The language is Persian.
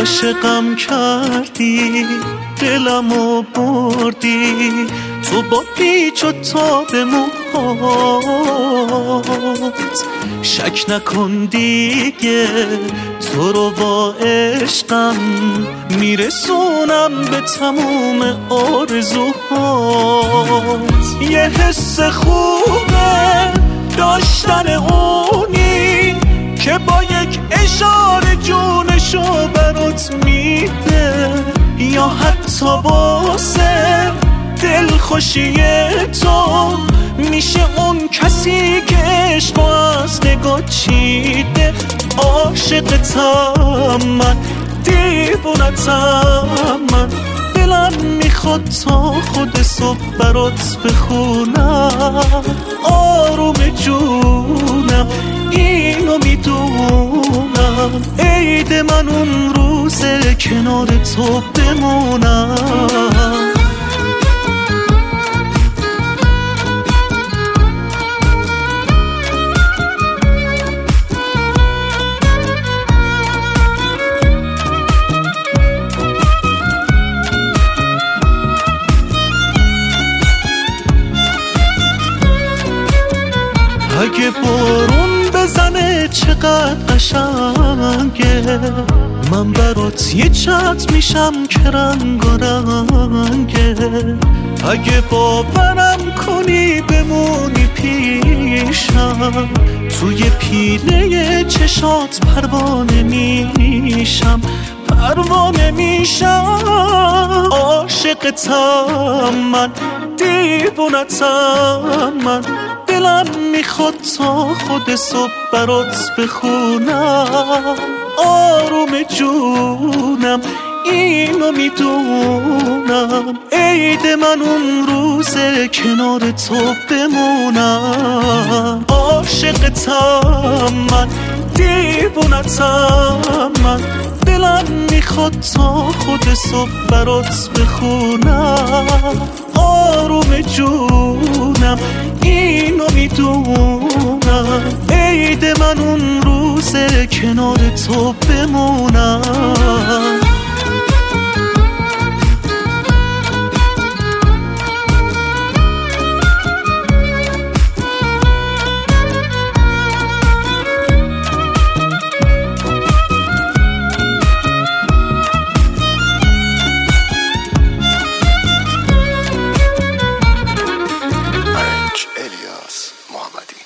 عاشقم کردی، دلمو بردی تو با پیچ و تاب موهات. شک نکن دیگه تو رو با عشقم میرسونم به تموم آرزوهات. یه حس خوبه داشتن اونی که با یک اشاره جونشو برات میده، یا حتی واسه دلخوشی تو میشه اون کسی که عشق از نگاه چیده. عاشقتم من، دیوونتم من، دلم میخواد تا خود صبح برات بخونم. آروم جونم اینو میدونم، عید من اون روزه کنار تو بمونم. اگه بارون بزنه چقدر قشنگه، من برات یه چتر میشم که رنگارنگه. اگه باورم کنی بمونی پیشم، توی پیله چشات پروانه میشم، پروانه میشم. عاشقتم من، دیوونتم من، دلم میخواد تا خود صبح برات بخونم. آروم جونم اینو میدونم، عید من اون روزه کنار تو بمونم. عاشقتم من، دیوونتم من، دلم میخواد تا خود صبح برات بخونم. آروم جونم اینو میدونم، عید من اون روزه کنار تو بمونم. الیاس محمدی.